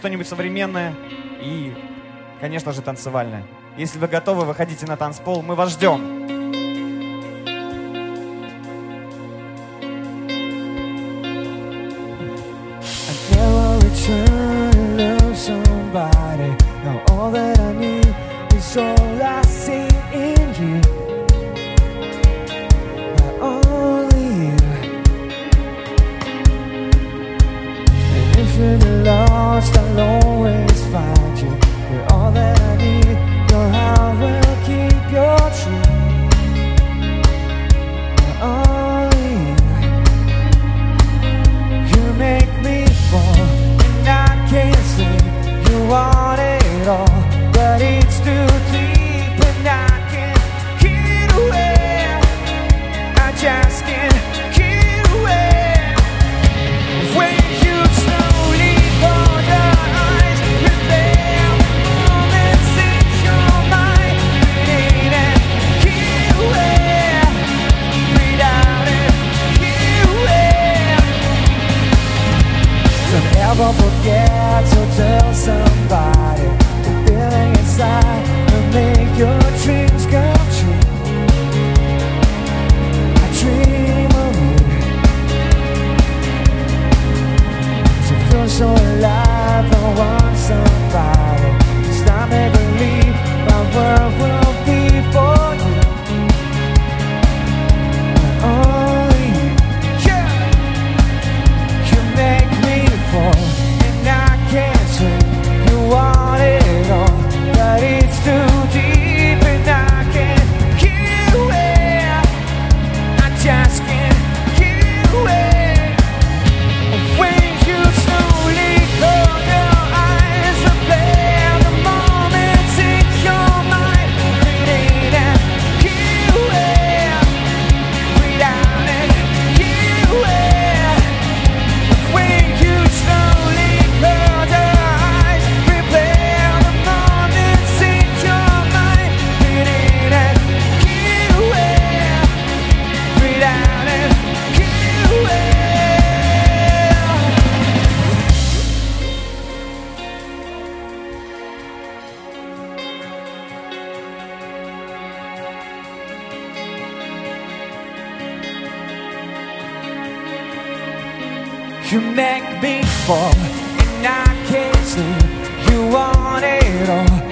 что-нибудь современное и, конечно же, танцевальное. Если вы готовы, выходите на танцпол, мы вас ждем. All I see in you, not only you. And if you're lost, I'll always find you. You're all that I need. Your heart will keep your truth. Not only you. You make me fall, and I can't sleep. You want it all, but it's too deep and I can't get away. I just can't get away. When you slowly close your eyes, replay moments in your mind. Breathe in and get away. Breathe out and get away. Don't ever forget to tell somebody inside and make your dreams come true. I dream of you to feel so alive. I want somebody to stop me believe my world will be for you. Only you, yeah. You make me fall and I can't swim. You want it all, but it's too deep and I can't get away. I just can't get away. When you slowly close your eyes, replay the moments in your mind. Breathe in and get away. Breathe out and get away. When you slowly close your eyes, replay the moments in your mind. Breathe in and get away. Breathe out and get away. You make me fall and I can't sleep. You want it all,